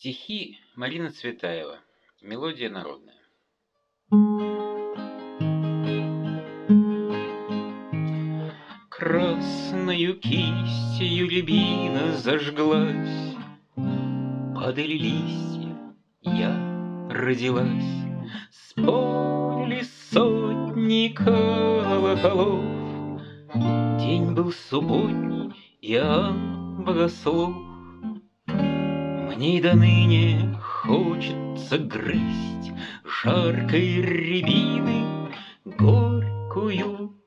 Стихи Марина Цветаева. Мелодия народная. Красною кистью рябина зажглась, падали листья, я родилась. Спорили сотни колоколов, день был субботний, Иоанн Богослов. Мне и до ныне хочется грызть жаркой рябины горькую